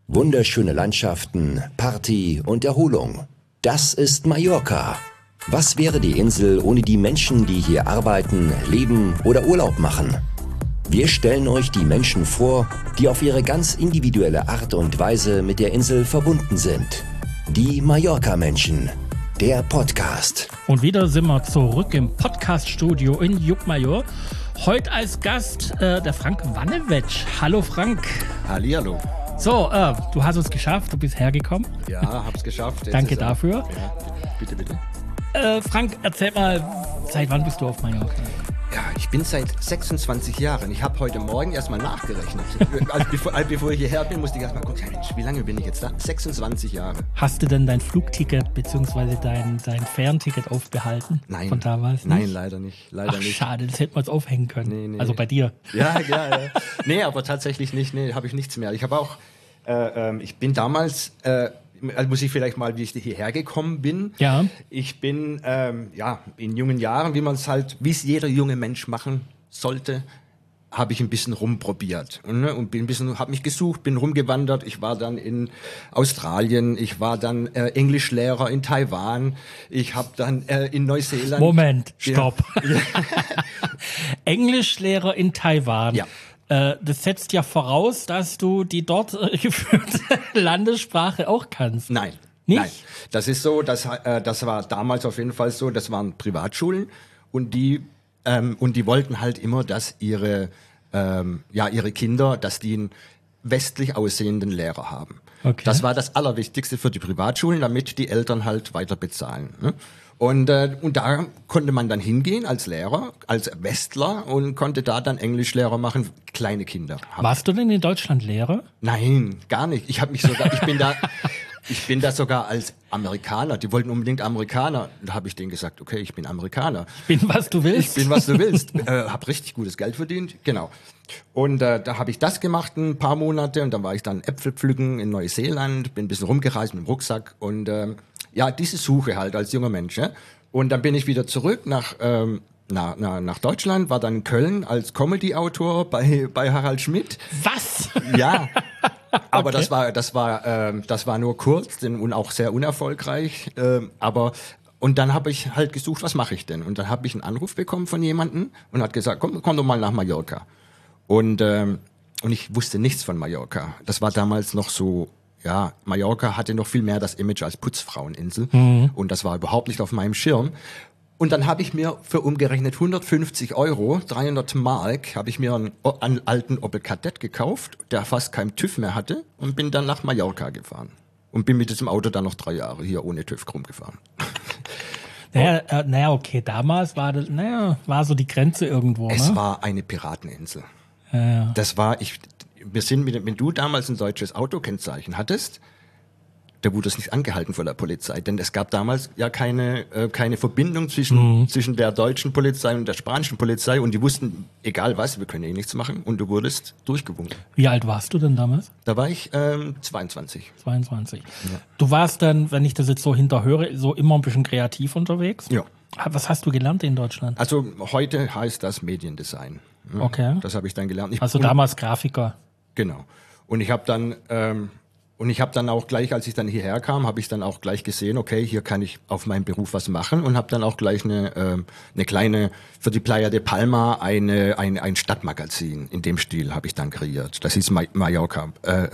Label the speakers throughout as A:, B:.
A: Wunderschöne Landschaften, Party und Erholung. Das ist Mallorca. Was wäre die Insel ohne die Menschen, die hier arbeiten, leben oder Urlaub machen? Wir stellen euch die Menschen vor, die auf ihre ganz individuelle Art und Weise mit der Insel verbunden sind. Die Mallorca-Menschen. Der Podcast.
B: Und wieder sind wir zurück im Podcast-Studio in Llucmajor. Heute als Gast der Frank Wannewetsch. Hallo Frank.
C: Hallihallo.
B: So, du hast es geschafft, du bist hergekommen.
C: Ja, hab's geschafft.
B: Danke dafür.
C: Ja, bitte.
B: Frank, erzähl mal, seit wann bist du auf Mallorca?
C: Ja, ich bin seit 26 Jahren. Ich habe heute Morgen erstmal nachgerechnet. bevor ich hierher bin, musste ich erstmal gucken, Mensch, wie lange bin ich jetzt da? 26 Jahre.
B: Hast du denn dein Flugticket bzw. dein Fernticket aufbehalten?
C: Nein.
B: Von damals nicht?
C: Nein, leider nicht.
B: Ach, schade, das hätten wir uns aufhängen können.
C: Nee.
B: Also bei dir.
C: Ja. Nee, aber tatsächlich nicht. Nee, habe ich nichts mehr. Ich habe auch, ich bin damals, also muss ich vielleicht mal, wie ich hierher gekommen bin.
B: Ja.
C: Ich bin, in jungen Jahren, wie es jeder junge Mensch machen sollte, habe ich ein bisschen rumprobiert und habe mich gesucht, bin rumgewandert. Ich war dann in Australien, ich war dann Englischlehrer in Taiwan, ich habe dann in Neuseeland.
B: Moment, stopp.
C: Ja.
B: Englischlehrer in Taiwan.
C: Ja.
B: Das setzt ja voraus, dass du die dort geführte Landessprache auch kannst.
C: Nein.
B: Nicht?
C: Nein. Das ist so, das war damals auf jeden Fall so, das waren Privatschulen und die wollten halt immer, dass ihre Kinder, dass die einen westlich aussehenden Lehrer haben.
B: Okay.
C: Das war das Allerwichtigste für die Privatschulen, damit die Eltern halt weiter bezahlen. Ne? Und da konnte man dann hingehen als Lehrer, als Westler und konnte da dann Englischlehrer machen, kleine Kinder.
B: Warst du denn in Deutschland Lehrer?
C: Nein, gar nicht. Ich bin da sogar als Amerikaner. Die wollten unbedingt Amerikaner. Da habe ich denen gesagt, okay, ich bin Amerikaner.
B: Ich bin, was du willst.
C: Ich bin, was du willst. Hab richtig gutes Geld verdient. Genau. Und da habe ich das gemacht ein paar Monate und dann war ich dann Äpfel pflücken in Neuseeland, bin ein bisschen rumgereist mit dem Rucksack und diese Suche halt als junger Mensch. Ja? Und dann bin ich wieder zurück nach Deutschland, war dann in Köln als Comedy-Autor bei Harald Schmidt.
B: Was?
C: Ja. Aber
B: Okay.
C: das war nur kurz und auch sehr unerfolgreich. Und dann habe ich halt gesucht, was mache ich denn? Und dann habe ich einen Anruf bekommen von jemandem und hat gesagt, komm doch mal nach Mallorca. Und ich wusste nichts von Mallorca. Das war damals noch so, ja, Mallorca hatte noch viel mehr das Image als Putzfraueninsel. Und das war überhaupt nicht auf meinem Schirm. Und dann habe ich mir für umgerechnet 150 €, 300 Mark, habe ich mir einen alten Opel Kadett gekauft, der fast keinen TÜV mehr hatte und bin dann nach Mallorca gefahren. Und bin mit diesem Auto dann noch 3 Jahre hier ohne TÜV rumgefahren.
B: Naja, okay, damals war so die Grenze irgendwo,
C: Es
B: ne?
C: war eine Pirateninsel.
B: Ja.
C: Wenn du damals ein deutsches Autokennzeichen hattest, da wurde es nicht angehalten von der Polizei, denn es gab damals ja keine Verbindung zwischen der deutschen Polizei und der spanischen Polizei und die wussten, egal was, wir können eh nichts machen und du wurdest durchgewunken.
B: Wie alt warst du denn damals?
C: Da war ich 22.
B: 22.
C: Ja.
B: Du warst dann, wenn ich das jetzt so hinterhöre, so immer ein bisschen kreativ unterwegs?
C: Ja.
B: Was hast du gelernt in Deutschland?
C: Also heute heißt das Mediendesign.
B: Okay.
C: Das habe ich dann gelernt.
B: Also damals Grafiker.
C: Genau. Und ich habe dann auch gleich, als ich dann hierher kam, habe ich dann auch gleich gesehen, okay, hier kann ich auf meinem Beruf was machen und habe dann auch gleich eine kleine, für die Playa de Palma ein Stadtmagazin in dem Stil habe ich dann kreiert. Das hieß Mallorca,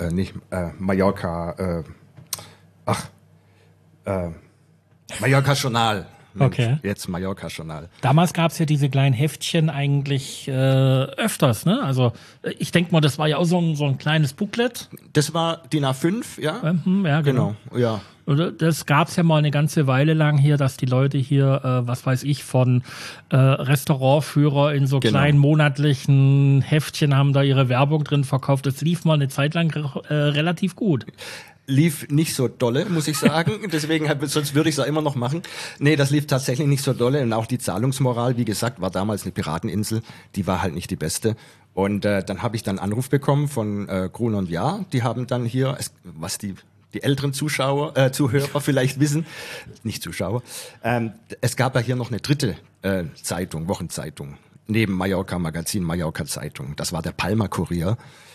C: Mallorca Journal. Mensch,
B: Okay.
C: Jetzt Mallorca Journal.
B: Damals gab es ja diese kleinen Heftchen eigentlich öfters, ne? Also ich denke mal, das war ja auch so ein kleines Booklet.
C: Das war DIN A5, ja?
B: Ja, genau.
C: Ja.
B: Oder das gab es ja mal eine ganze Weile lang hier, dass die Leute hier, was weiß ich, von Restaurantführer in so
C: Genau.
B: kleinen monatlichen Heftchen haben da ihre Werbung drin verkauft. Das lief mal eine Zeit lang relativ gut.
C: Lief nicht so dolle, muss ich sagen. Deswegen, sonst würde ich es ja immer noch machen. Nee, das lief tatsächlich nicht so dolle. Und auch die Zahlungsmoral, wie gesagt, war damals eine Pirateninsel. Die war halt nicht die beste. Und dann habe ich dann Anruf bekommen von Gruner und Jahr. Die haben dann hier, was die älteren Zuhörer vielleicht wissen, nicht Zuschauer, es gab ja hier noch eine dritte Zeitung, Wochenzeitung, neben Mallorca Magazin, Mallorca Zeitung. Das war der Palma Kurier.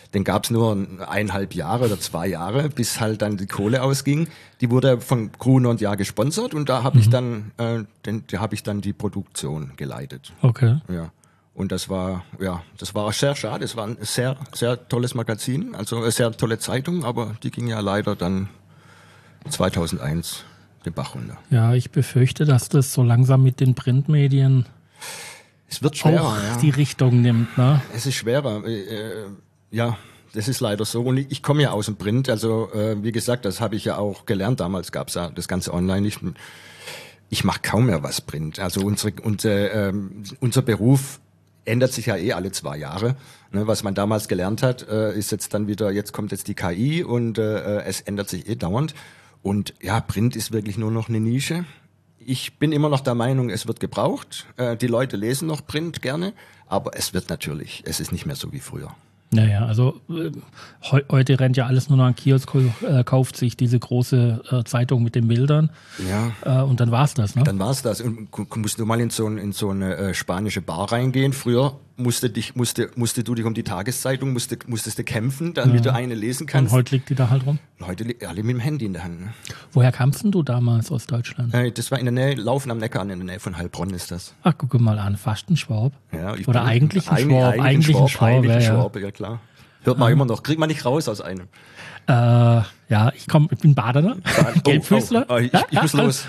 C: Den gab's nur 1,5 Jahre oder 2 Jahre, bis halt dann die Kohle ausging. Die wurde von Gruner und Jahr gesponsert und da habe ich dann, die Produktion geleitet.
B: Okay.
C: Ja. Und das war sehr schade. Es war ein sehr, sehr tolles Magazin, also eine sehr tolle Zeitung, aber die ging ja leider dann 2001 den Bach runter.
B: Ja, ich befürchte, dass das so langsam mit den Printmedien
C: es wird schwerer,
B: auch die Richtung nimmt, ne?
C: Es ist schwerer, ja, das ist leider so. Und ich komme ja aus dem Print, also wie gesagt, das habe ich ja auch gelernt. Damals gab es ja das Ganze online. Ich mache kaum mehr was Print. Also unser Beruf ändert sich ja alle 2 Jahre. Ne, was man damals gelernt hat, ist jetzt dann wieder, jetzt kommt jetzt die KI und es ändert sich dauernd. Und ja, Print ist wirklich nur noch eine Nische. Ich bin immer noch der Meinung, es wird gebraucht. Die Leute lesen noch Print gerne, aber es ist nicht mehr so wie früher.
B: Naja, also heute rennt ja alles nur noch an Kiosk, kauft sich diese große Zeitung mit den Bildern.
C: Ja.
B: Und dann war's das, ne?
C: Dann war's das. Und musst du mal in so eine spanische Bar reingehen. Früher musstest du dich um die Tageszeitung, musstest du kämpfen, damit du eine lesen kannst.
B: Und heute liegt die da halt rum?
C: Heute liegt alle mit dem Handy in der Hand. Ne?
B: Woher kamst denn du damals aus Deutschland?
C: Das war in der Nähe, Laufen am Neckar, in der Nähe von Heilbronn ist das.
B: Ach, guck mal an, fast ein Schwab.
C: Ja,
B: oder eigentlich ein Schwab.
C: Eigentlich ein Schwab, ja klar. Hört man immer noch, kriegt man nicht raus aus einem.
B: Ja, ich bin Badener, Gelbfüßler.
C: Ich muss los.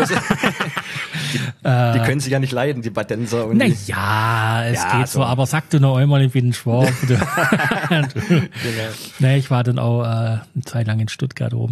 C: Die können sich ja nicht leiden, die Badenser.
B: Naja, es geht so, aber sag du noch einmal, ich bin ein Schwab. Genau. Nee, ich war dann auch eine Zeit lang in Stuttgart oben.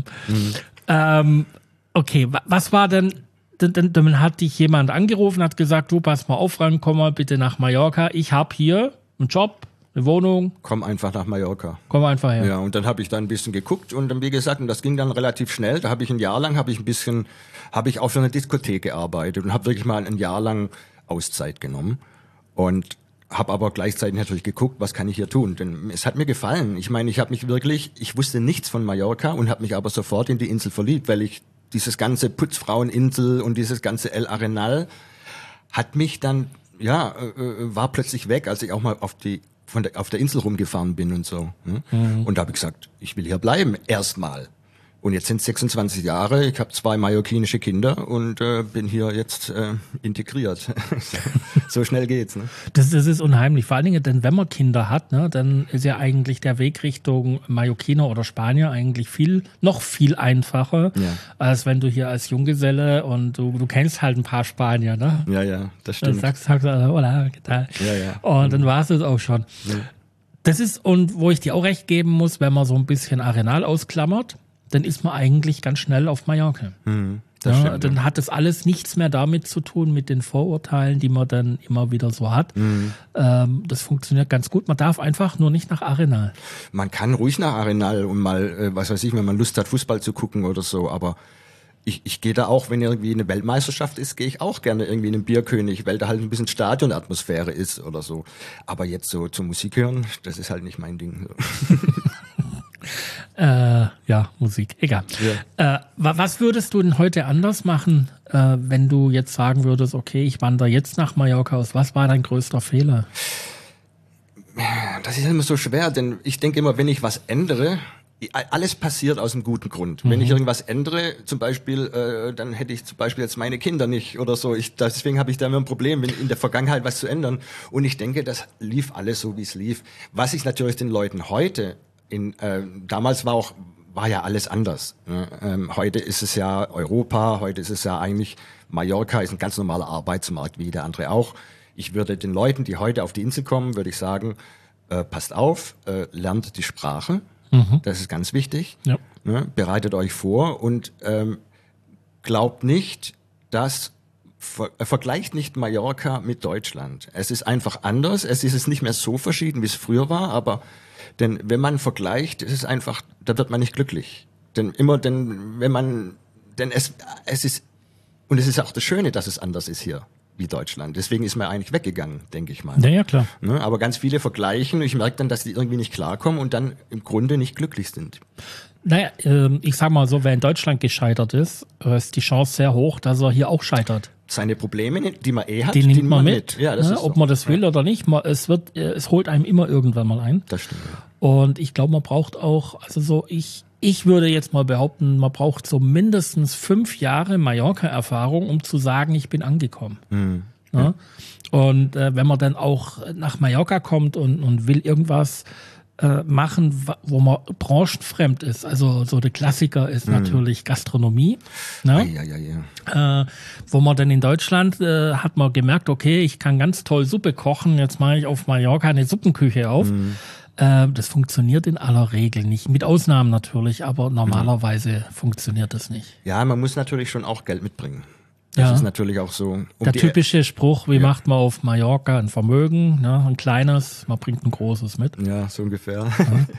B: Okay, was war denn, dann hat dich jemand angerufen, hat gesagt, du, pass mal auf, Frank, komm mal bitte nach Mallorca. Ich habe hier einen Job, eine Wohnung.
C: Komm einfach nach Mallorca.
B: Komm einfach her.
C: Ja, und dann habe ich da ein bisschen geguckt und dann, wie gesagt, und das ging dann relativ schnell. Da habe ich ein Jahr lang, habe ich auch für eine Diskothek gearbeitet und habe wirklich mal ein Jahr lang Auszeit genommen und habe aber gleichzeitig natürlich geguckt, was kann ich hier tun, denn es hat mir gefallen. Ich meine, ich wusste nichts von Mallorca und habe mich aber sofort in die Insel verliebt, weil ich dieses ganze Putzfraueninsel und dieses ganze El Arenal hat mich dann, war plötzlich weg, als ich auch mal auf der Insel rumgefahren bin und so. Und da habe ich gesagt, ich will hier bleiben, erstmal. Und jetzt sind es 26 Jahre, ich habe 2 mallorquinische Kinder und bin hier jetzt integriert. So schnell geht's. Ne?
B: Das ist unheimlich. Vor allen Dingen, denn wenn man Kinder hat, ne, dann ist ja eigentlich der Weg Richtung Mallorquiner oder Spanier eigentlich noch viel einfacher, als wenn du hier als Junggeselle und du kennst halt ein paar Spanier. Ne?
C: Ja, das stimmt.
B: Dann sagst du, hola, ¿qué tal?
C: Ja.
B: Und dann war es das auch schon. Ja. Das ist, und wo ich dir auch recht geben muss, wenn man so ein bisschen Arenal ausklammert, dann ist man eigentlich ganz schnell auf Mallorca.
C: Stimmt,
B: dann hat das alles nichts mehr damit zu tun, mit den Vorurteilen, die man dann immer wieder so hat. Das funktioniert ganz gut. Man darf einfach nur nicht nach Arenal.
C: Man kann ruhig nach Arenal und mal, was weiß ich, wenn man Lust hat, Fußball zu gucken oder so, aber ich gehe da auch, wenn irgendwie eine Weltmeisterschaft ist, gehe ich auch gerne irgendwie in den Bierkönig, weil da halt ein bisschen Stadionatmosphäre ist oder so. Aber jetzt so zur Musik hören, das ist halt nicht mein Ding.
B: Musik, egal. Ja. Was würdest du denn heute anders machen, wenn du jetzt sagen würdest, okay, ich wandere jetzt nach Mallorca aus? Was war dein größter Fehler?
C: Das ist immer so schwer, denn ich denke immer, wenn ich was ändere, alles passiert aus einem guten Grund. Wenn ich irgendwas ändere, zum Beispiel, dann hätte ich zum Beispiel jetzt meine Kinder nicht oder so. Deswegen habe ich da immer ein Problem, in der Vergangenheit was zu ändern. Und ich denke, das lief alles so, wie es lief. Was ich natürlich den Leuten heute damals war ja alles anders. Ne? Heute ist es ja Europa, heute ist es ja eigentlich, Mallorca ist ein ganz normaler Arbeitsmarkt, wie jeder andere auch. Ich würde den Leuten, die heute auf die Insel kommen, würde ich sagen, passt auf, lernt die Sprache, das ist ganz wichtig, ne? Bereitet euch vor und glaubt nicht, dass vergleicht nicht Mallorca mit Deutschland. Es ist einfach anders, es ist nicht mehr so verschieden, wie es früher war, aber denn wenn man vergleicht, ist es einfach, da wird man nicht glücklich. Es ist, und es ist auch das Schöne, dass es anders ist hier, wie Deutschland. Deswegen ist man eigentlich weggegangen, denke ich mal.
B: Ja, klar.
C: Ne? Aber ganz viele vergleichen und ich merke dann, dass die irgendwie nicht klarkommen und dann im Grunde nicht glücklich sind.
B: Naja, ich sag mal so, wer in Deutschland gescheitert ist die Chance sehr hoch, dass er hier auch scheitert.
C: Seine Probleme, die man hat,
B: die nimmt man mit.
C: Ja, das ist
B: ob man das will oder nicht. Es holt einem immer irgendwann mal ein.
C: Das stimmt.
B: Und ich glaube, man braucht auch, also so, ich würde jetzt mal behaupten, man braucht so mindestens 5 Jahre Mallorca-Erfahrung, um zu sagen, ich bin angekommen. Ja? Und wenn man dann auch nach Mallorca kommt und will irgendwas machen, wo man branchenfremd ist. Also so der Klassiker ist natürlich Gastronomie. Ne? Wo man dann in Deutschland hat man gemerkt, okay, ich kann ganz toll Suppe kochen, jetzt mache ich auf Mallorca eine Suppenküche auf. Das funktioniert in aller Regel nicht. Mit Ausnahmen natürlich, aber normalerweise funktioniert das nicht.
C: Ja, man muss natürlich schon auch Geld mitbringen. Das ist natürlich auch so.
B: Der typische Spruch, wie macht man auf Mallorca ein Vermögen, ne? Ein kleines, man bringt ein großes mit.
C: Ja, so ungefähr.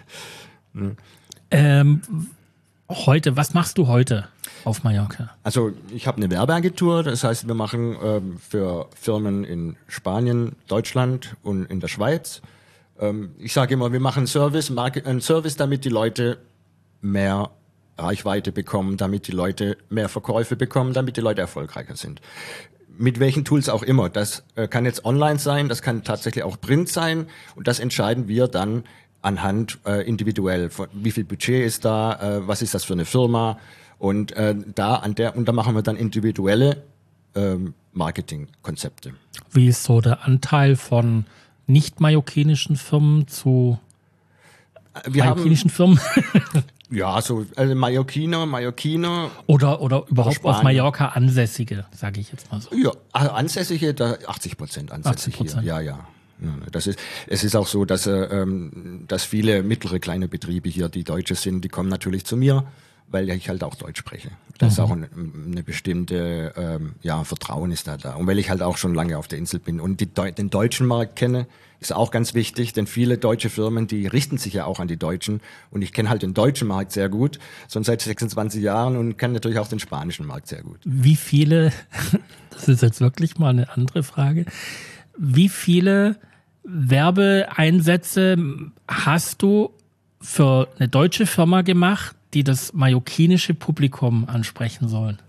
B: Heute, was machst du heute auf Mallorca?
C: Also ich habe eine Werbeagentur, das heißt, wir machen für Firmen in Spanien, Deutschland und in der Schweiz. Ich sage immer, wir machen einen Service, damit die Leute mehr Reichweite bekommen, damit die Leute mehr Verkäufe bekommen, damit die Leute erfolgreicher sind. Mit welchen Tools auch immer. Das kann jetzt online sein, das kann tatsächlich auch Print sein und das entscheiden wir dann anhand individuell. Wie viel Budget ist da, was ist das für eine Firma und da machen wir dann individuelle Marketingkonzepte.
B: Wie ist so der Anteil von nicht mallorquinischen Firmen zu mallorquinischen Firmen?
C: Ja, so also Mallorquiner.
B: Oder überhaupt auf Mallorca Ansässige, sage ich jetzt mal so.
C: Ja, also Ansässige, da 80% ansässig 80%. Hier. Ja. Es ist auch so, dass viele mittlere kleine Betriebe hier, die Deutsche sind, die kommen natürlich zu mir, weil ich halt auch Deutsch spreche. Das ist auch eine bestimmte Vertrauen ist da. Und weil ich halt auch schon lange auf der Insel bin und den deutschen Markt kenne, ist auch ganz wichtig, denn viele deutsche Firmen, die richten sich ja auch an die Deutschen und ich kenne halt den deutschen Markt sehr gut, schon seit 26 Jahren und kenne natürlich auch den spanischen Markt sehr gut.
B: Wie viele, das ist jetzt wirklich mal eine andere Frage, wie viele Werbeeinsätze hast du für eine deutsche Firma gemacht, die das mallorquinische Publikum ansprechen sollen?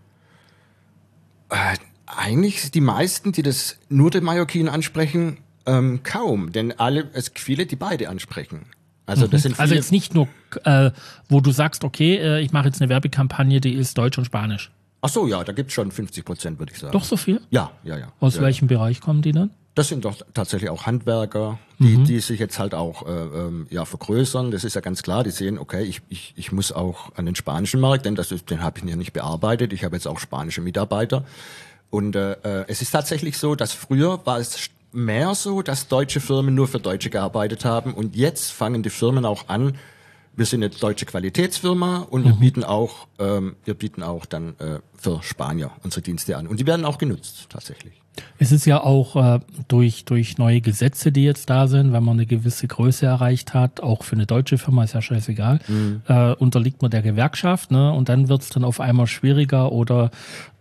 C: Eigentlich die meisten, die das nur den Mallorquinen ansprechen, kaum, denn viele, die beide ansprechen. Also das sind viele.
B: Also jetzt nicht nur, wo du sagst, okay, ich mache jetzt eine Werbekampagne, die ist Deutsch und Spanisch.
C: Ach so, ja, da gibt es schon 50%, würde ich sagen.
B: Doch so viel?
C: Ja.
B: Aus welchem Bereich kommen die dann?
C: Das sind doch tatsächlich auch Handwerker, die sich jetzt halt auch vergrößern. Das ist ja ganz klar. Die sehen, okay, ich muss auch an den spanischen Markt, denn den habe ich ja nicht bearbeitet. Ich habe jetzt auch spanische Mitarbeiter. Und es ist tatsächlich so, dass früher war es mehr so, dass deutsche Firmen nur für Deutsche gearbeitet haben. Und jetzt fangen die Firmen auch an. Wir sind eine deutsche Qualitätsfirma und wir bieten auch dann für Spanier unsere Dienste an. Und die werden auch genutzt, tatsächlich.
B: Es ist ja auch durch neue Gesetze, die jetzt da sind, wenn man eine gewisse Größe erreicht hat, auch für eine deutsche Firma, ist ja scheißegal, unterliegt man der Gewerkschaft, ne? Und dann wird es dann auf einmal schwieriger oder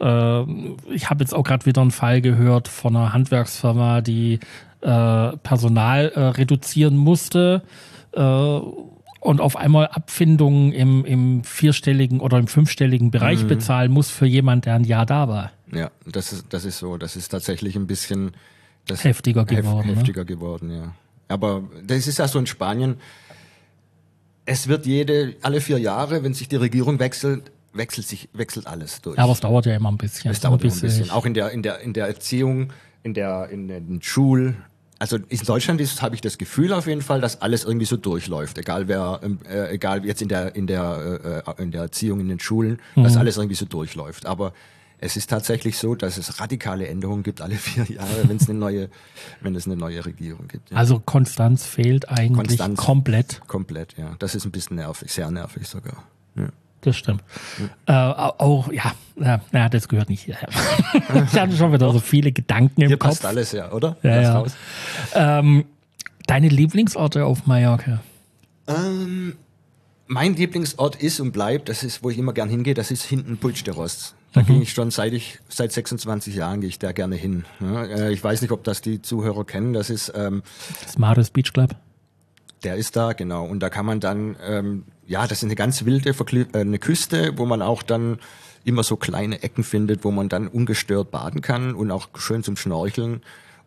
B: ich habe jetzt auch gerade wieder einen Fall gehört von einer Handwerksfirma, die Personal reduzieren musste und auf einmal Abfindungen im 4-stelligen oder im 5-stelligen Bereich bezahlen muss für jemanden, der ein Jahr da war.
C: Ja, das ist so. Das ist tatsächlich ein bisschen
B: heftiger geworden.
C: Heftiger geworden, ja. Aber das ist ja so in Spanien. Es wird alle 4 Jahre, wenn sich die Regierung wechselt alles durch.
B: Aber es dauert ja immer ein bisschen.
C: Es dauert immer ein bisschen. Auch in der Erziehung, in den Schulen. Also in Deutschland habe ich das Gefühl auf jeden Fall, dass alles irgendwie so durchläuft, egal jetzt in der Erziehung, in den Schulen, dass alles irgendwie so durchläuft. Aber es ist tatsächlich so, dass es radikale Änderungen gibt alle 4 Jahre, wenn es eine neue Regierung gibt. Ja.
B: Also Konstanz fehlt eigentlich komplett.
C: Komplett, ja. Das ist ein bisschen nervig, sehr nervig sogar. Ja.
B: Das stimmt. Auch, das gehört nicht hierher. Ich hatte schon wieder so viele Gedanken im
C: Hier
B: Kopf.
C: Passt alles, ja, oder?
B: Ja. Raus. Deine Lieblingsorte auf Mallorca?
C: Mein Lieblingsort ist und bleibt, das ist, wo ich immer gern hingehe, das ist hinten Puig de Ros. Da gehe ich schon seit 26 Jahren gehe ich da gerne hin. Ja, ich weiß nicht, ob das die Zuhörer kennen. Das ist
B: das Mares Beach Club.
C: Der ist da, genau. Und da kann man dann, das ist eine ganz wilde eine Küste, wo man auch dann immer so kleine Ecken findet, wo man dann ungestört baden kann und auch schön zum Schnorcheln.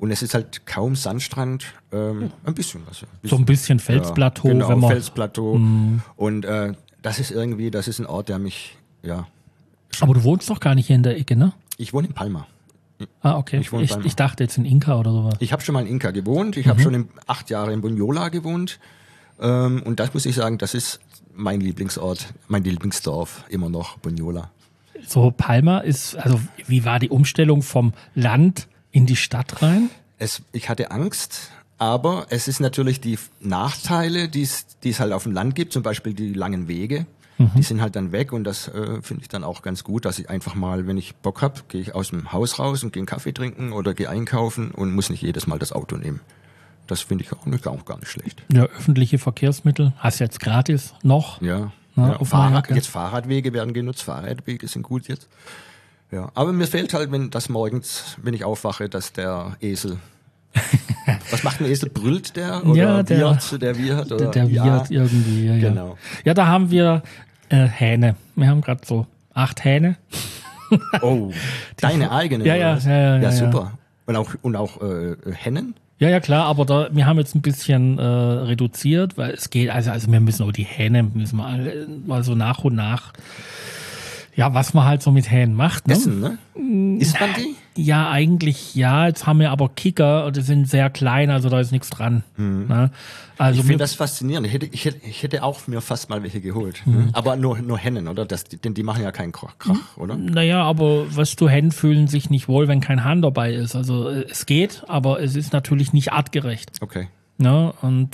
C: Und es ist halt kaum Sandstrand, ein bisschen was.
B: So ein bisschen Felsplateau.
C: Ja, genau,
B: wenn man,
C: Felsplateau. Und das ist ein Ort, der mich,
B: aber du wohnst doch gar nicht hier in der Ecke, ne?
C: Ich wohne in Palma.
B: Ah, okay. Ich dachte jetzt in Inka oder sowas.
C: Ich habe schon mal in Inka gewohnt. Ich habe schon 8 Jahre in Bunyola gewohnt. Und das muss ich sagen, das ist mein Lieblingsort, mein Lieblingsdorf, immer noch Bunyola.
B: So, Palma ist, also wie war die Umstellung vom Land in die Stadt rein?
C: Ich hatte Angst, aber es ist natürlich die Nachteile, die es halt auf dem Land gibt, zum Beispiel die langen Wege. Die sind halt dann weg und das finde ich dann auch ganz gut, dass ich einfach mal, wenn ich Bock habe, gehe ich aus dem Haus raus und gehe einen Kaffee trinken oder gehe einkaufen und muss nicht jedes Mal das Auto nehmen. Das finde ich auch gar nicht schlecht.
B: Ja, öffentliche Verkehrsmittel hast du jetzt gratis noch.
C: Ja.
B: Auf
C: Fahrradwege werden genutzt, Fahrradwege sind gut jetzt. Ja, aber mir fehlt halt, wenn ich aufwache, dass der Esel was macht ein Esel? Brüllt der? Oder
B: ja, der
C: wiehert? Oder?
B: Der wiehert irgendwie. Ja,
C: genau.
B: Ja, da haben wir Hähne. Wir haben gerade so 8 Hähne.
C: Oh, deine eigene?
B: Ja,
C: super. Und auch Hennen?
B: Ja, klar, aber wir haben jetzt ein bisschen reduziert, weil es geht, also wir müssen auch die Hähne, mal so nach und nach, ja, was man halt so mit Hähnen macht. Ne?
C: Essen, ne? Isst man die?
B: Ja, eigentlich ja. Jetzt haben wir aber Kicker und die sind sehr klein, also da ist nichts dran. Ne? Also
C: ich finde das faszinierend. Ich hätte auch mir fast mal welche geholt. Aber nur Hennen, oder? Denn die machen ja keinen Krach, oder?
B: Naja, aber weißt du, Hennen fühlen sich nicht wohl, wenn kein Hahn dabei ist. Also es geht, aber es ist natürlich nicht artgerecht.
C: Okay.
B: Ne? Und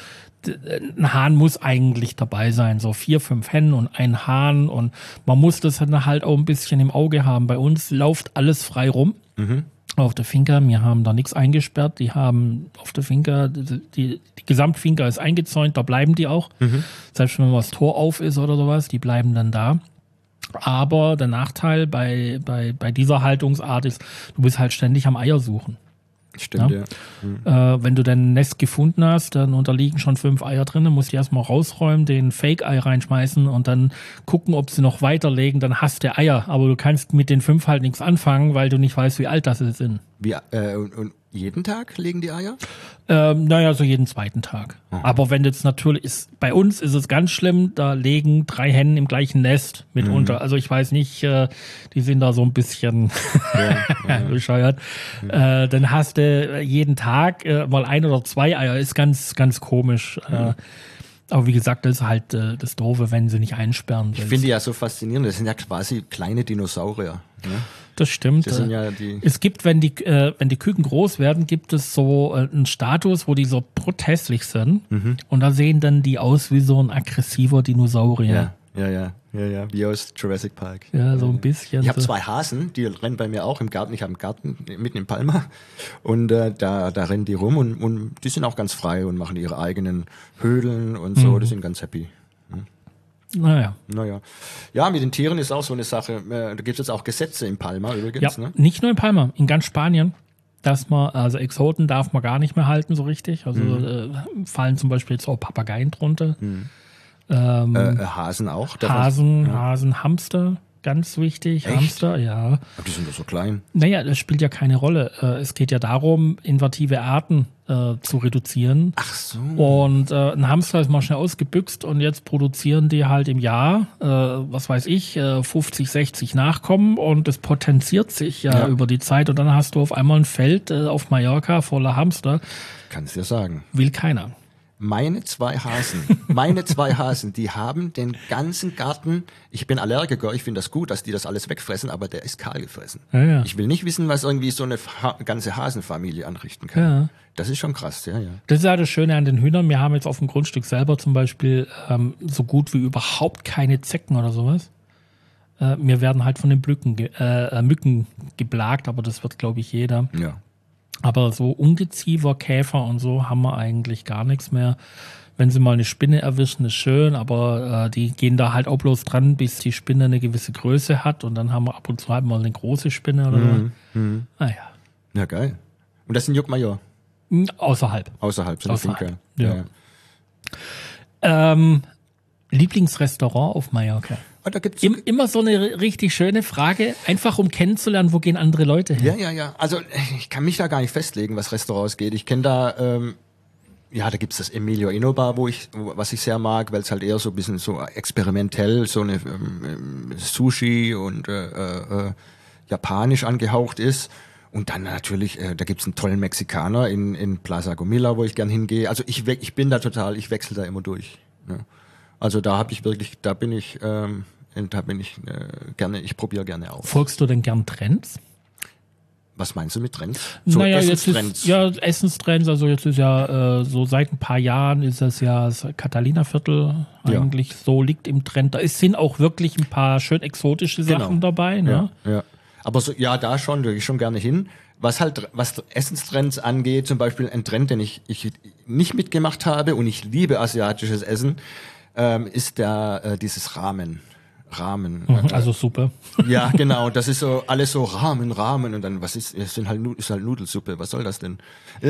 B: ein Hahn muss eigentlich dabei sein, so 4, 5 Hennen und ein Hahn und man muss das dann halt auch ein bisschen im Auge haben. Bei uns läuft alles frei rum auf der Finca. Wir haben da nichts eingesperrt. Die haben auf der Finca, die Gesamtfinca ist eingezäunt, da bleiben die auch. Selbst wenn mal das Tor auf ist oder sowas, die bleiben dann da. Aber der Nachteil bei dieser Haltungsart ist, du bist halt ständig am Eier suchen.
C: Stimmt, ja.
B: Wenn du dein Nest gefunden hast, dann unterliegen schon 5 Eier drin, dann musst du erstmal rausräumen, den Fake-Ei reinschmeißen und dann gucken, ob sie noch weiterlegen, dann hast du Eier. Aber du kannst mit den 5 halt nichts anfangen, weil du nicht weißt, wie alt das sind.
C: Und jeden Tag legen die Eier?
B: Naja, so jeden 2. Tag. Aber wenn jetzt natürlich ist, bei uns ist es ganz schlimm, da legen 3 Hennen im gleichen Nest mitunter. Also ich weiß nicht, die sind da so ein bisschen bescheuert. Dann hast du jeden Tag mal 1 oder 2 Eier, ist ganz, ganz komisch. Aber wie gesagt, das ist halt das Doofe, wenn sie nicht einsperren.
C: Ich finde die ja so faszinierend, das sind ja quasi kleine Dinosaurier. Ne?
B: Das stimmt.
C: Das sind ja
B: es gibt, wenn die Küken groß werden, gibt es so einen Status, wo die so protestlich sind. Und da sehen dann die aus wie so ein aggressiver Dinosaurier.
C: Ja, wie aus Jurassic Park.
B: Ja, so ein bisschen.
C: Ich habe 2 Hasen, die rennen bei mir auch im Garten. Ich habe einen Garten mitten in Palma und da rennen die rum und die sind auch ganz frei und machen ihre eigenen Höhlen und so. Die sind ganz happy.
B: Naja.
C: Ja, mit den Tieren ist auch so eine Sache. Da gibt es jetzt auch Gesetze in Palma übrigens.
B: Ja,
C: ne?
B: Nicht nur in Palma, in ganz Spanien. Also Exoten darf man gar nicht mehr halten so richtig. Also fallen zum Beispiel jetzt auch Papageien drunter.
C: Hasen auch?
B: Hasen, Hamster, ganz wichtig.
C: Echt?
B: Hamster, ja.
C: Aber die sind doch so klein.
B: Naja, das spielt ja keine Rolle. Es geht ja darum, invasive Arten zu reduzieren.
C: Ach so.
B: Und ein Hamster ist mal schnell ausgebüxt und jetzt produzieren die halt im Jahr, 50, 60 Nachkommen und das potenziert sich über die Zeit und dann hast du auf einmal ein Feld auf Mallorca voller Hamster.
C: Kannst dir sagen.
B: Will keiner.
C: Meine 2 Hasen, die haben den ganzen Garten, ich bin Allergiker, ich finde das gut, dass die das alles wegfressen, aber der ist kahl gefressen.
B: Ja.
C: Ich will nicht wissen, was irgendwie so eine ganze Hasenfamilie anrichten kann.
B: Ja.
C: Das ist schon krass, ja.
B: Das ist ja das Schöne an den Hühnern. Wir haben jetzt auf dem Grundstück selber zum Beispiel so gut wie überhaupt keine Zecken oder sowas. Wir werden halt von den Mücken geplagt, aber das wird, glaube ich, jeder.
C: Ja.
B: Aber so Ungeziefer, Käfer und so haben wir eigentlich gar nichts mehr. Wenn sie mal eine Spinne erwischen, ist schön, aber die gehen da halt auch bloß dran, bis die Spinne eine gewisse Größe hat und dann haben wir ab und zu halt mal eine große Spinne oder so. Naja.
C: Ja, geil. Und das sind Juckmajor?
B: Außerhalb.
C: Außerhalb, so eine Finca.
B: Ja. Lieblingsrestaurant auf Mallorca?
C: Da gibt's
B: Immer so eine richtig schöne Frage, einfach um kennenzulernen, wo gehen andere Leute hin?
C: Ja. Also ich kann mich da gar nicht festlegen, was Restaurants geht. Ich kenne da, da gibt's das Emilio Inobar, was ich sehr mag, weil es halt eher so ein bisschen so experimentell, so eine Sushi und japanisch angehaucht ist. Und dann natürlich, da gibt's einen tollen Mexikaner in Plaza Gomila, wo ich gern hingehe. Also ich wechsle da immer durch. Ne? Also da bin ich gerne, ich probiere gerne aus.
B: Folgst du denn gern Trends?
C: Was meinst du mit Trends?
B: So Essenstrends. Essenstrends, also jetzt ist ja so seit ein paar Jahren ist es ja das Catalina-Viertel eigentlich so liegt im Trend. Da sind auch wirklich ein paar schön exotische Sachen dabei. Ne?
C: Ja. Aber so, da schon, da gehe ich schon gerne hin. Was Essenstrends angeht, zum Beispiel ein Trend, den ich nicht mitgemacht habe und ich liebe asiatisches Essen, ist dieses Ramen.
B: Also Suppe.
C: Ja, genau. Das ist so alles so Ramen und dann ist halt Nudelsuppe. Was soll das denn?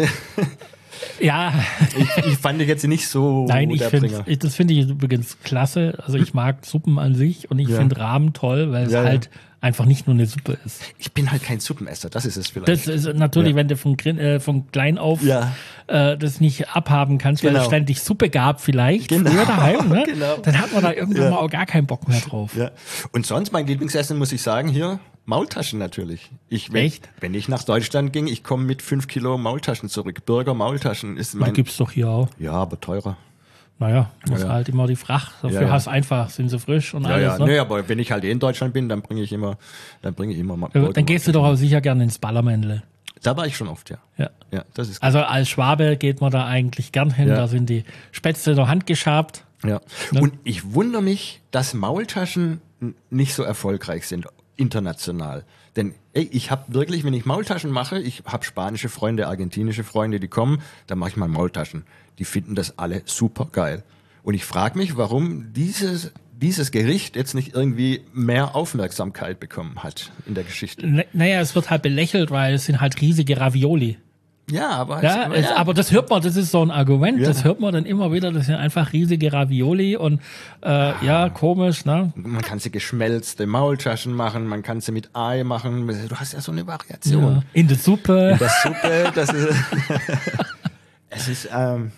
B: Ja.
C: Ich fand jetzt nicht so.
B: Nein, das finde ich übrigens klasse. Also ich mag Suppen an sich und ich finde Ramen toll, weil es halt einfach nicht nur eine Suppe ist.
C: Ich bin halt kein Suppenesser, das ist es vielleicht.
B: Das ist natürlich, wenn du von klein auf das nicht abhaben kannst, weil es ständig Suppe gab vielleicht früher daheim, ne? Dann hat man da irgendwann mal auch gar keinen Bock mehr drauf.
C: Ja. Und sonst mein Lieblingsessen, muss ich sagen, hier Maultaschen natürlich.
B: Echt?
C: Wenn ich nach Deutschland ging, ich komme mit 5 Kilo Maultaschen zurück. Burger Maultaschen ist
B: mein... Gibt's doch hier auch.
C: Ja, aber teurer.
B: Naja, muss halt immer die Fracht. Dafür hast einfach, sind sie frisch und alles.
C: Ne? Nee, aber wenn ich halt in Deutschland bin, dann bringe ich immer mal.
B: Dann gehst du doch auch sicher gerne ins Ballermännle.
C: Da war ich schon oft, ja. Das ist gut.
B: Also als Schwabe geht man da eigentlich gern hin. Da sind die Spätzle noch handgeschabt.
C: Ja. Und ich wundere mich, dass Maultaschen nicht so erfolgreich sind, international. Denn ich habe wirklich, wenn ich Maultaschen mache, ich habe spanische Freunde, argentinische Freunde, die kommen, dann mache ich mal Maultaschen. Die finden das alle super geil. Und ich frage mich, warum dieses Gericht jetzt nicht irgendwie mehr Aufmerksamkeit bekommen hat in der Geschichte.
B: Naja, es wird halt belächelt, weil es sind halt riesige Ravioli.
C: Ja, aber
B: das hört man, das ist so ein Argument, das hört man dann immer wieder, das sind einfach riesige Ravioli und komisch, ne?
C: Man kann sie geschmelzte Maultaschen machen, man kann sie mit Ei machen, du hast ja so eine Variation.
B: Ja. In der Suppe,
C: das ist... Es ist,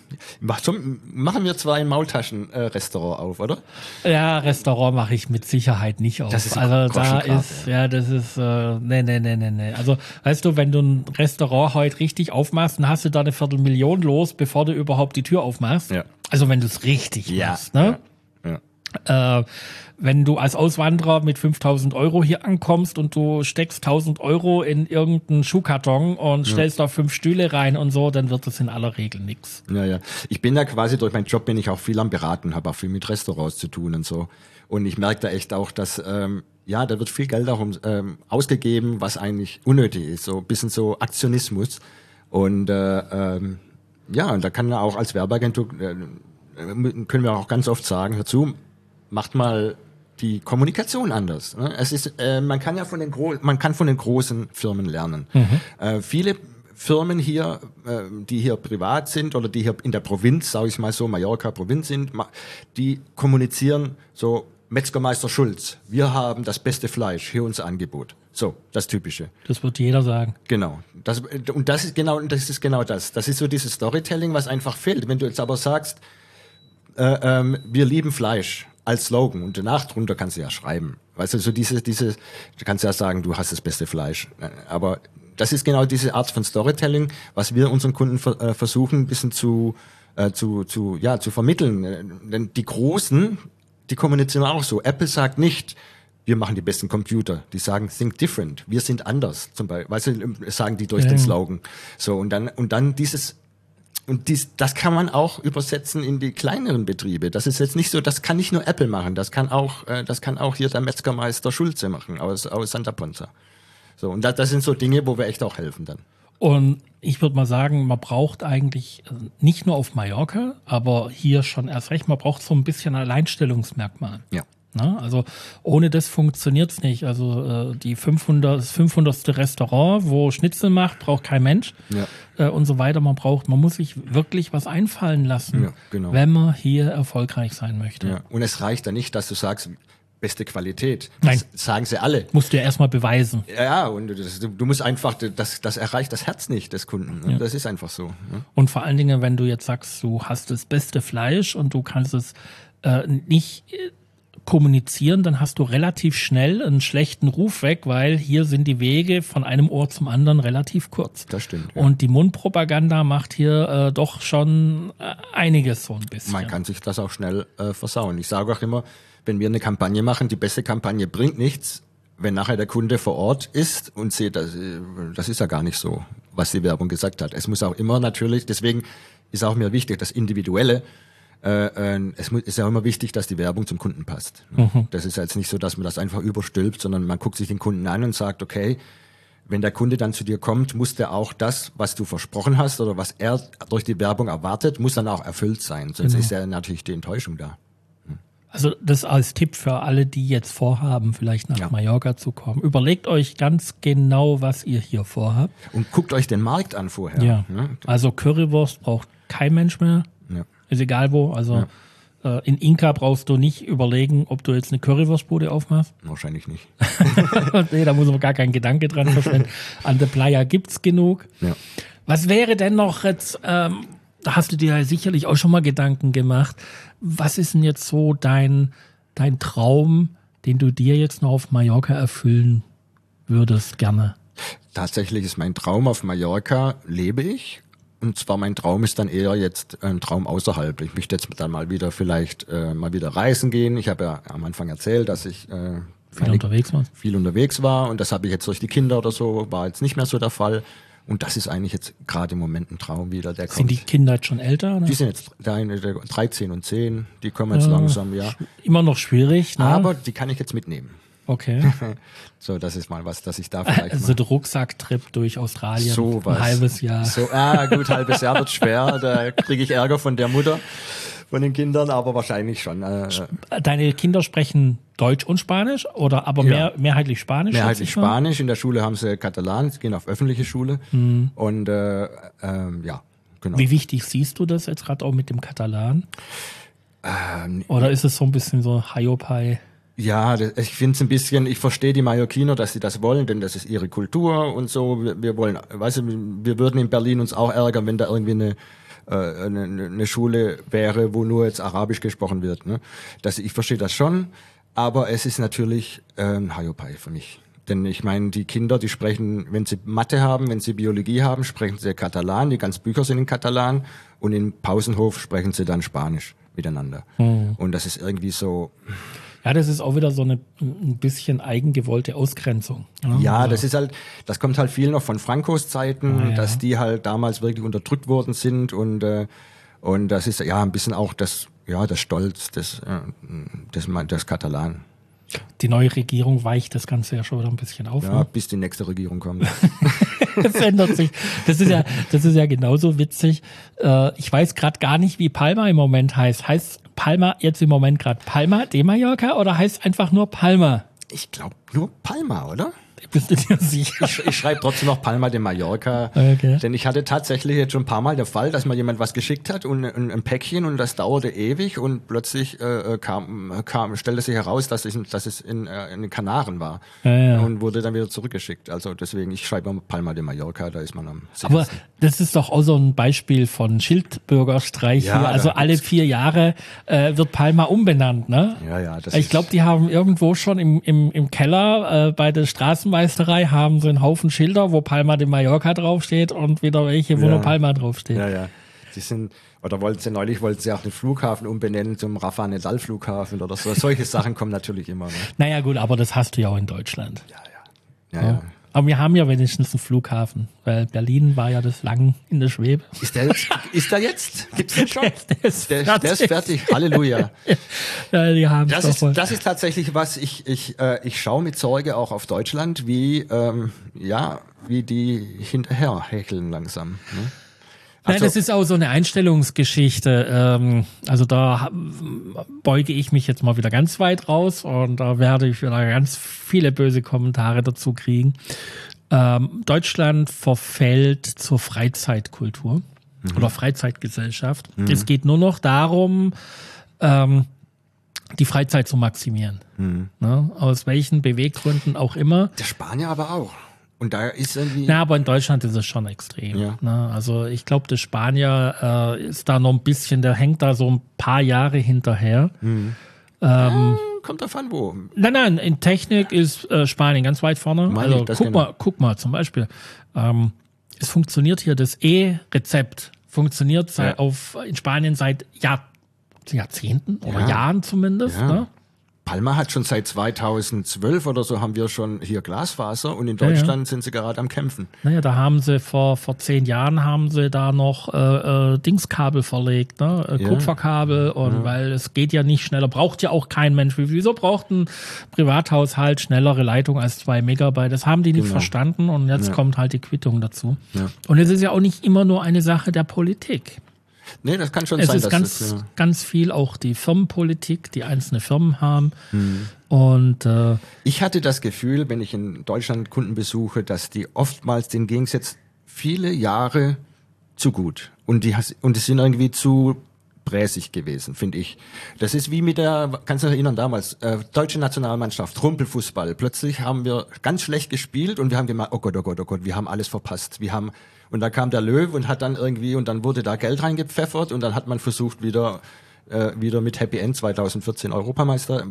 C: machen wir zwar ein Maultaschen-Restaurant auf, oder?
B: Ja, Restaurant mache ich mit Sicherheit nicht auf.
C: Das ist
B: also da ist, das ist, nee. Also, weißt du, wenn du ein Restaurant heute richtig aufmachst, dann hast du da 250.000 los, bevor du überhaupt die Tür aufmachst. Ja. Also, wenn du es richtig machst, ne? Ja. Wenn du als Auswanderer mit 5.000 € hier ankommst und du steckst 1.000 € in irgendeinen Schuhkarton und stellst da 5 Stühle rein und so, dann wird das in aller Regel nix.
C: Ja. Ich bin da quasi, durch meinen Job bin ich auch viel am Beraten, habe auch viel mit Restaurants zu tun und so. Und ich merke da echt auch, dass, da wird viel Geld auch ausgegeben, was eigentlich unnötig ist. So ein bisschen so Aktionismus. Und, und da kann ja auch als Werbeagentur, können wir auch ganz oft sagen, hör zu, macht mal die Kommunikation anders. Es ist, man kann von den großen Firmen lernen. Viele Firmen hier, die hier privat sind oder die hier in der Provinz, sage ich mal so, Mallorca Provinz sind, die kommunizieren so, Metzgermeister Schulz, wir haben das beste Fleisch, hier unser Angebot. So, das Typische.
B: Das wird jeder sagen.
C: Genau. Das ist genau das. Das ist so dieses Storytelling, was einfach fehlt. Wenn du jetzt aber sagst, wir lieben Fleisch als Slogan und danach drunter kannst du ja schreiben. Weißt du, so du kannst ja sagen, du hast das beste Fleisch. Aber das ist genau diese Art von Storytelling, was wir unseren Kunden versuchen, ein bisschen zu vermitteln. Denn die Großen, die kommunizieren auch so. Apple sagt nicht, wir machen die besten Computer. Die sagen, think different. Wir sind anders. Zum Beispiel, weißt du, sagen die durch den Slogan. So, und dann das kann man auch übersetzen in die kleineren Betriebe. Das ist jetzt nicht so, das kann nicht nur Apple machen, das kann auch hier der Metzgermeister Schulze machen aus Santa Ponsa. So, und das sind so Dinge, wo wir echt auch helfen dann.
B: Und ich würde mal sagen, man braucht eigentlich nicht nur auf Mallorca, aber hier schon erst recht, man braucht so ein bisschen Alleinstellungsmerkmal.
C: Ja.
B: Ne? Also ohne das funktioniert es nicht. Also das 500. Restaurant, wo Schnitzel macht, braucht kein Mensch und so weiter. Man muss sich wirklich was einfallen lassen, wenn man hier erfolgreich sein möchte.
C: Ja. Und es reicht da nicht, dass du sagst, beste Qualität.
B: Nein.
C: Das sagen sie alle.
B: Musst du ja erstmal beweisen.
C: Ja, und du musst einfach, das erreicht das Herz nicht des Kunden. Ne? Ja. Das ist einfach so. Ne?
B: Und vor allen Dingen, wenn du jetzt sagst, du hast das beste Fleisch und du kannst es nicht kommunizieren, dann hast du relativ schnell einen schlechten Ruf weg, weil hier sind die Wege von einem Ohr zum anderen relativ kurz.
C: Das stimmt. Ja.
B: Und die Mundpropaganda macht hier doch schon einiges so ein bisschen.
C: Man kann sich das auch schnell versauen. Ich sage auch immer, wenn wir eine Kampagne machen, die beste Kampagne bringt nichts, wenn nachher der Kunde vor Ort ist und sieht, das ist ja gar nicht so, was die Werbung gesagt hat. Es muss auch immer natürlich, deswegen ist auch mir wichtig, das Individuelle. Ist ja immer wichtig, dass die Werbung zum Kunden passt. Mhm. Das ist jetzt nicht so, dass man das einfach überstülpt, sondern man guckt sich den Kunden an und sagt, okay, wenn der Kunde dann zu dir kommt, muss der auch das, was du versprochen hast oder was er durch die Werbung erwartet, muss dann auch erfüllt sein. Sonst ist ja natürlich die Enttäuschung da.
B: Also das als Tipp für alle, die jetzt vorhaben, vielleicht nach Mallorca zu kommen. Überlegt euch ganz genau, was ihr hier vorhabt.
C: Und guckt euch den Markt an vorher.
B: Ja. Also Currywurst braucht kein Mensch mehr. Ja. Ist egal wo. Also in Inka brauchst du nicht überlegen, ob du jetzt eine Currywurstbude aufmachst.
C: Wahrscheinlich nicht.
B: Nee, da muss man gar keinen Gedanke dran verschwenden. An der Playa gibt's genug. Ja. Was wäre denn noch jetzt, da hast du dir ja sicherlich auch schon mal Gedanken gemacht, was ist denn jetzt so dein Traum, den du dir jetzt noch auf Mallorca erfüllen würdest gerne?
C: Tatsächlich ist mein Traum auf Mallorca, lebe ich. Und zwar mein Traum ist dann eher jetzt ein Traum außerhalb. Ich möchte jetzt dann mal wieder mal wieder reisen gehen. Ich habe ja am Anfang erzählt, dass ich viel unterwegs war. Und das habe ich jetzt durch die Kinder oder so, war jetzt nicht mehr so der Fall. Und das ist eigentlich jetzt gerade im Moment ein Traum wieder, der kommt.
B: Sind die Kinder jetzt schon älter? Oder?
C: Die sind jetzt 13 und 10, die kommen jetzt langsam, ja.
B: Immer noch schwierig, ne?
C: Aber die kann ich jetzt mitnehmen.
B: Okay.
C: So, das ist mal was, dass ich da vielleicht
B: also der Rucksacktrip durch Australien,
C: so was.
B: Ein halbes Jahr.
C: So, gut, halbes Jahr wird schwer, da kriege ich Ärger von der Mutter, von den Kindern, aber wahrscheinlich schon.
B: Deine Kinder sprechen Deutsch und Spanisch oder aber mehrheitlich Spanisch?
C: Mehrheitlich Spanisch, in der Schule haben sie Katalan, sie gehen auf öffentliche Schule und genau.
B: Wie wichtig siehst du das jetzt gerade auch mit dem Katalan? Oder ist es so ein bisschen so Haiopai?
C: Ja, ich finde es ein bisschen, ich verstehe die Mallorquiner, dass sie das wollen, denn das ist ihre Kultur und so. Wir wollen, weißt du, wir würden in Berlin uns auch ärgern, wenn da irgendwie eine Schule wäre, wo nur jetzt Arabisch gesprochen wird. Ne? Ich verstehe das schon, aber es ist natürlich Haiopai für mich. Denn ich meine, die Kinder, die sprechen, wenn sie Mathe haben, wenn sie Biologie haben, sprechen sie Katalan, die ganzen Bücher sind in Katalan und im Pausenhof sprechen sie dann Spanisch miteinander. Mhm. Und das ist irgendwie so...
B: Ja, das ist auch wieder so ein bisschen eigengewollte Ausgrenzung.
C: Ja, das kommt halt viel noch von Francos Zeiten, dass die halt damals wirklich unterdrückt worden sind und das ist ja ein bisschen auch das Stolz des Katalan.
B: Die neue Regierung weicht das Ganze ja schon wieder ein bisschen auf.
C: Ja, bis die nächste Regierung kommt.
B: Das ändert sich. Das ist ja genauso witzig. Ich weiß gerade gar nicht, wie Palma im Moment heißt. Heißt Palma jetzt im Moment gerade Palma de Mallorca oder heißt einfach nur Palma?
C: Ich glaube nur Palma, oder?
B: Bist du dir sicher?
C: Ich schreibe trotzdem noch Palma de Mallorca, okay. Denn ich hatte tatsächlich jetzt schon ein paar Mal der Fall, dass mir jemand was geschickt hat und ein Päckchen und das dauerte ewig und plötzlich stellte sich heraus, dass es in den Kanaren war und wurde dann wieder zurückgeschickt. Also deswegen, ich schreibe immer Palma de Mallorca, da ist man am sichersten.
B: Aber das ist doch auch so ein Beispiel von Schildbürgerstreich hier. Also alle 4 Jahre wird Palma umbenannt, ne?
C: Ja.
B: Ich glaube, die haben irgendwo schon im Keller bei der Straßenmeisterei haben sie einen Haufen Schilder, wo Palma de Mallorca draufsteht und wieder welche, wo nur Palma draufsteht.
C: Ja. Neulich wollten sie auch den Flughafen umbenennen zum Rafa Nadal Flughafen oder so. Solche Sachen kommen natürlich immer. Ne?
B: Naja gut, aber das hast du ja auch in Deutschland.
C: Ja.
B: Aber wir haben ja wenigstens einen Flughafen, weil Berlin war ja das lang in der Schwebe.
C: Ist der jetzt? Gibt's den schon? Der ist fertig. Halleluja.
B: Ja, die haben
C: das ist tatsächlich was, ich schaue mit Sorge auch auf Deutschland, wie die hinterher häkeln langsam. Ne?
B: Nein, das ist auch so eine Einstellungsgeschichte. Also da beuge ich mich jetzt mal wieder ganz weit raus und da werde ich wieder ganz viele böse Kommentare dazu kriegen. Deutschland verfällt zur Freizeitkultur oder Freizeitgesellschaft. Es geht nur noch darum, die Freizeit zu maximieren. Ne? Aus welchen Beweggründen auch immer.
C: Der Spanier aber auch. Und da ist irgendwie.
B: Na, aber in Deutschland ist es schon extrem.
C: Ja.
B: Ne? Also ich glaube, der Spanier ist da noch ein bisschen, der hängt da so ein paar Jahre hinterher.
C: Kommt davon wo.
B: Nein, in Technik ist Spanien ganz weit vorne. Also guck mal, zum Beispiel, es funktioniert hier, das E-Rezept funktioniert in Spanien seit Jahrzehnten oder Jahren zumindest.
C: Ja.
B: Ne?
C: Palma hat schon seit 2012 oder so haben wir schon hier Glasfaser und in Deutschland sind sie gerade am Kämpfen.
B: Naja, da haben sie vor 10 Jahren haben sie da noch Dingskabel verlegt, ne? Kupferkabel und weil es geht ja nicht schneller, braucht ja auch kein Mensch. Wieso braucht ein Privathaushalt schnellere Leitung als 2 Megabyte? Das haben die nicht verstanden und jetzt kommt halt die Quittung dazu. Ja. Und es ist ja auch nicht immer nur eine Sache der Politik.
C: Nee, das kann schon sein.
B: Es ist ganz viel auch die Firmenpolitik, die einzelne Firmen haben. Und
C: ich hatte das Gefühl, wenn ich in Deutschland Kunden besuche, dass die oftmals den Gegensatz viele Jahre zu gut und die sind irgendwie zu bräsig gewesen, finde ich. Das ist wie mit kannst du dich erinnern damals, deutsche Nationalmannschaft, Rumpelfußball. Plötzlich haben wir ganz schlecht gespielt und wir haben gemerkt, oh Gott, wir haben alles verpasst. Und dann kam der Löw und hat dann und dann wurde da Geld reingepfeffert und dann hat man versucht wieder mit Happy End 2014 Europameister,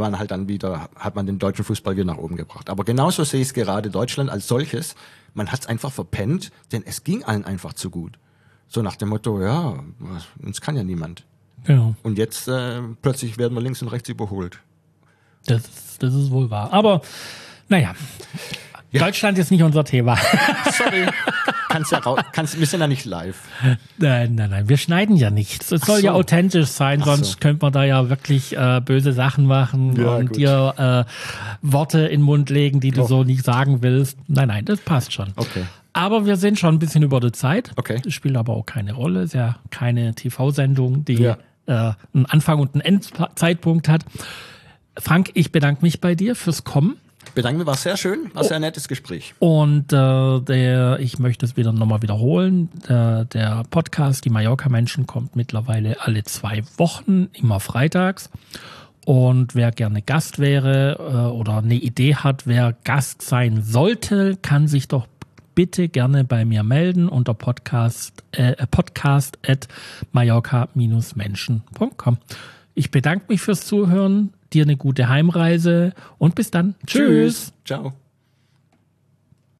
C: hat man den deutschen Fußball wieder nach oben gebracht. Aber genauso sehe ich es gerade Deutschland als solches. Man hat es einfach verpennt, denn es ging allen einfach zu gut. So nach dem Motto, uns kann ja niemand.
B: Genau.
C: Und jetzt plötzlich werden wir links und rechts überholt.
B: Das ist wohl wahr. Aber naja, Deutschland ist nicht unser Thema.
C: Sorry. Wir sind ja nicht live.
B: Nein, wir schneiden ja nichts. Es soll ja authentisch sein, sonst könnte man da ja wirklich böse Sachen machen und dir Worte in den Mund legen, die du so nicht sagen willst. Nein, das passt schon.
C: Okay.
B: Aber wir sind schon ein bisschen über die Zeit.
C: Okay.
B: Das spielt aber auch keine Rolle. Ist ja keine TV-Sendung, die einen Anfang und einen Endzeitpunkt hat. Frank, ich bedanke mich bei dir fürs Kommen.
C: Bedanke mich, war sehr schön, war sehr nettes Gespräch.
B: Und ich möchte es nochmal wiederholen. Der Podcast Die Mallorca-Menschen kommt mittlerweile alle 2 Wochen, immer freitags. Und wer gerne Gast wäre oder eine Idee hat, wer Gast sein sollte, kann sich doch bitte gerne bei mir melden unter podcast@mallorca-menschen.com. Ich bedanke mich fürs Zuhören, dir eine gute Heimreise und bis dann. Tschüss.
C: Ciao.